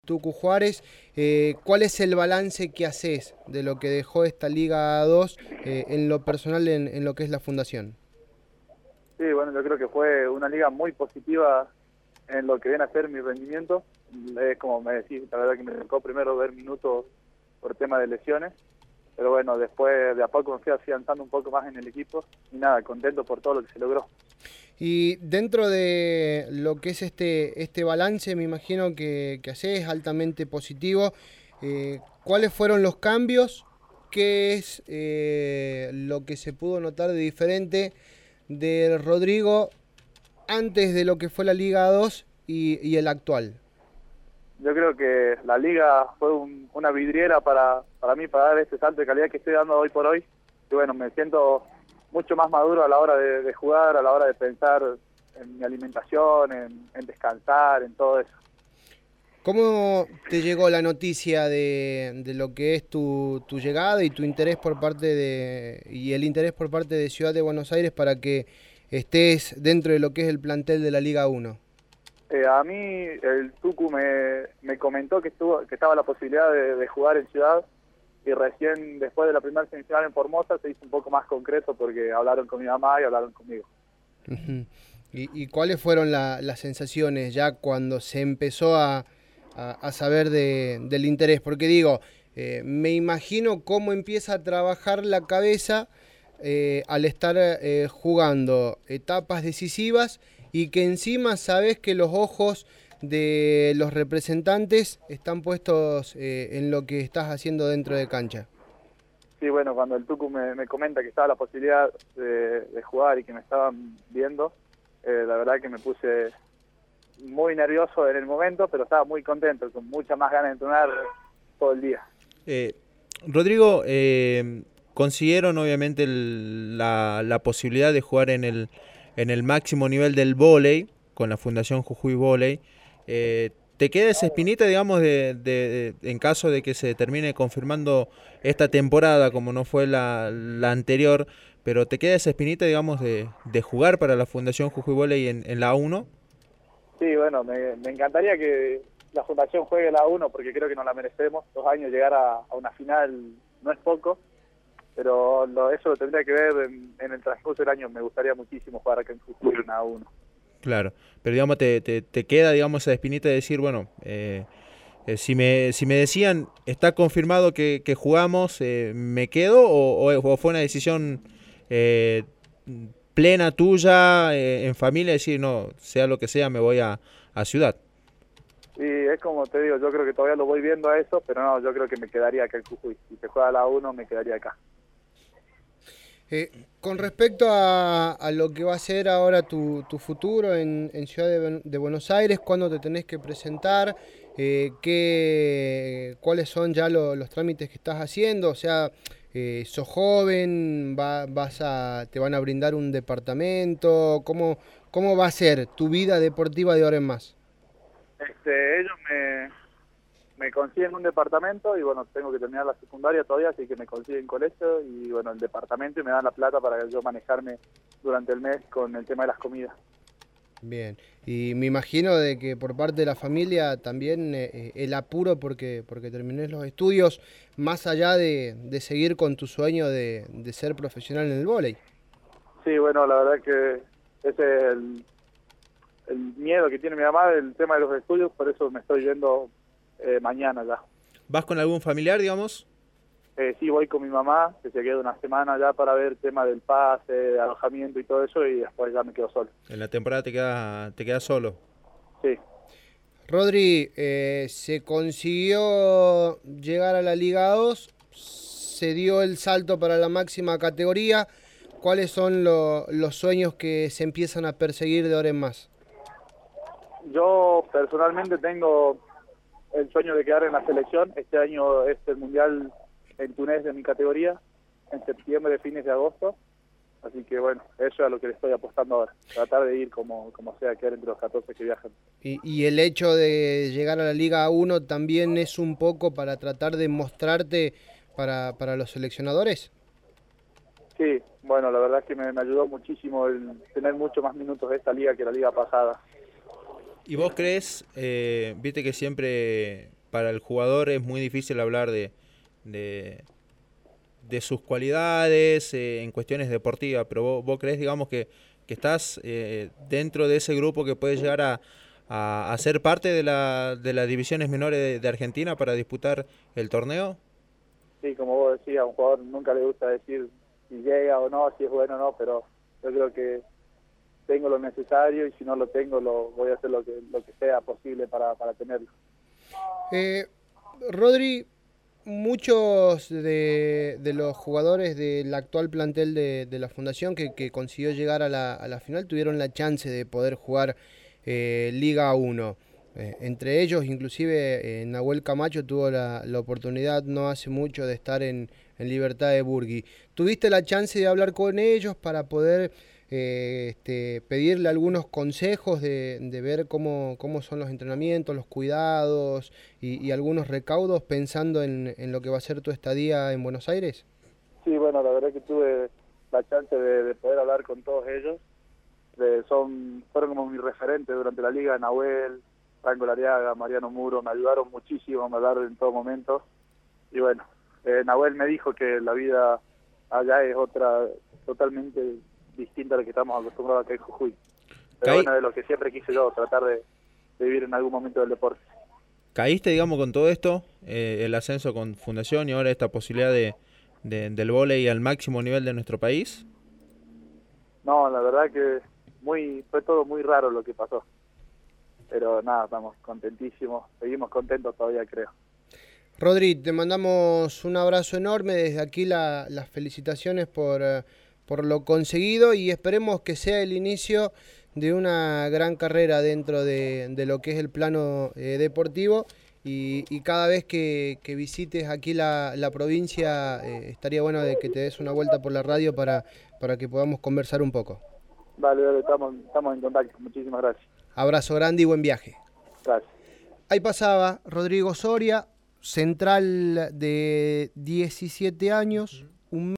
Tucu Juárez. ¿Cuál es el balance que haces de lo que dejó esta Liga 2 en lo personal, en lo que es la fundación? Sí, bueno, yo creo que fue una liga muy positiva en lo que viene a ser mi rendimiento. Es como me decís, la verdad que me tocó primero ver minutos por tema de lesiones, pero bueno, después de a poco me fui afianzando un poco más en el equipo y nada, contento por todo lo que se logró. Y dentro de lo que es este balance, me imagino que haces altamente positivo. ¿Cuáles fueron los cambios? ¿Qué es lo que se pudo notar de diferente de Rodrigo antes de lo que fue la Liga 2 y el actual? Yo creo que la liga fue una vidriera para mí, para dar ese salto de calidad que estoy dando hoy por hoy. Y bueno, me siento mucho más maduro a la hora de jugar, a la hora de pensar en mi alimentación, en descansar, en todo eso. ¿Cómo te llegó la noticia de lo que es tu llegada y tu interés por parte y el interés por parte de Ciudad de Buenos Aires para que estés dentro de lo que es el plantel de la Liga 1? A mí el Tucu me comentó que estaba la posibilidad de jugar en Ciudad, y recién después de la primera semifinal en Formosa se hizo un poco más concreto porque hablaron con mi mamá y hablaron conmigo. Uh-huh. ¿Y cuáles fueron las sensaciones ya cuando se empezó a saber del interés? Porque digo, me imagino cómo empieza a trabajar la cabeza al estar jugando etapas decisivas y que encima sabes que los ojos de los representantes están puestos en lo que estás haciendo dentro de cancha. Sí, bueno, cuando el Tucu me comenta que estaba la posibilidad de jugar y que me estaban viendo, la verdad que me puse muy nervioso en el momento, pero estaba muy contento, con muchas más ganas de entrenar todo el día. Rodrigo, consiguieron obviamente la posibilidad de jugar en el máximo nivel del vóley con la Fundación Jujuy Vóley. ¿Te queda esa espinita, digamos, en caso de que se termine confirmando esta temporada como no fue la anterior, pero te queda esa espinita, digamos, de jugar para la Fundación Jujuy Vóley en la A1? Sí, bueno, me encantaría que la Fundación juegue la A1 porque creo que nos la merecemos. 2 años llegar a una final no es poco, pero eso lo tendría que ver en el transcurso del año. Me gustaría muchísimo jugar acá en Jujuy en A1. Claro, pero digamos, te queda, digamos, esa espinita de decir, bueno, si me decían, está confirmado que jugamos, ¿me quedo? ¿O fue una decisión eh, plena tuya, en familia, decir, no, sea lo que sea, me voy a Ciudad? Y es como te digo, yo creo que todavía lo voy viendo a eso, pero no, yo creo que me quedaría acá en Jujuy. Si se juega la A1, me quedaría acá. Con respecto a lo que va a ser ahora tu futuro en Ciudad de Buenos Aires, ¿cuándo te tenés que presentar? ¿Cuáles son ya los trámites que estás haciendo? O sea, ¿sos joven? ¿Te van a brindar un departamento? ¿Cómo va a ser tu vida deportiva de ahora en más? Ellos me consiguen un departamento y bueno, tengo que terminar la secundaria todavía, así que me consiguen colegio y bueno, el departamento y me dan la plata para yo manejarme durante el mes con el tema de las comidas. Bien, y me imagino de que por parte de la familia también el apuro porque termines los estudios, más allá de seguir con tu sueño de ser profesional en el vóley. Sí, bueno, la verdad que ese es el miedo que tiene mi mamá del tema de los estudios, por eso me estoy yendo mañana ya. ¿Vas con algún familiar, digamos? Sí, voy con mi mamá, que se queda una semana ya para ver el tema del pase, de alojamiento y todo eso, y después ya me quedo solo. En la temporada te quedas solo. Sí. Rodri, se consiguió llegar a la Liga 2, se dio el salto para la máxima categoría. ¿Cuáles son los sueños que se empiezan a perseguir de ahora en más? Yo personalmente tengo el sueño de quedar en la selección. Este año es el Mundial en Túnez de mi categoría, en septiembre, fines de agosto. Así que bueno, eso es a lo que le estoy apostando ahora. Tratar de ir como sea, quedar entre los 14 que viajan. Y el hecho de llegar a la Liga 1 también es un poco para tratar de mostrarte para los seleccionadores. Sí, bueno, la verdad es que me ayudó muchísimo el tener mucho más minutos de esta liga que la liga pasada. ¿Y vos crees, viste que siempre para el jugador es muy difícil hablar de sus cualidades en cuestiones deportivas, pero vos crees, digamos, que estás dentro de ese grupo que puede llegar a ser parte de las divisiones menores de Argentina para disputar el torneo. Sí, como vos decías, a un jugador nunca le gusta decir si llega o no, si es bueno o no, pero yo creo que tengo lo necesario y si no lo tengo, voy a hacer lo que sea posible para tenerlo. Rodri, muchos de los jugadores del actual plantel de la Fundación que consiguió llegar a la final tuvieron la chance de poder jugar Liga 1. Entre ellos, inclusive, Nahuel Camacho tuvo la oportunidad no hace mucho de estar en Libertad de Burgui. ¿Tuviste la chance de hablar con ellos para poder pedirle algunos consejos de ver cómo son los entrenamientos, los cuidados y algunos recaudos pensando en lo que va a ser tu estadía en Buenos Aires? Sí, bueno, la verdad que tuve la chance de poder hablar con todos ellos. Fueron como mis referentes durante la liga, Nahuel, Franco Lariaga, Mariano Muro, me ayudaron muchísimo, me hablaron en todo momento. Y bueno, Nahuel me dijo que la vida allá es otra totalmente distinta a la que estamos acostumbrados acá en Jujuy. Pero bueno, de lo que siempre quise yo, tratar de vivir en algún momento del deporte. ¿Caíste, digamos, con todo esto, el ascenso con Fundación y ahora esta posibilidad del vóley al máximo nivel de nuestro país? No, la verdad que fue todo muy raro lo que pasó. Pero nada, estamos contentísimos, seguimos contentos todavía, creo. Rodri, te mandamos un abrazo enorme, desde aquí las felicitaciones por lo conseguido y esperemos que sea el inicio de una gran carrera dentro de lo que es el plano deportivo y cada vez que visites aquí la provincia estaría bueno de que te des una vuelta por la radio para que podamos conversar un poco. Vale, estamos en contacto, muchísimas gracias. Abrazo grande y buen viaje. Gracias. Ahí pasaba Rodrigo Soria, central de 17 años, un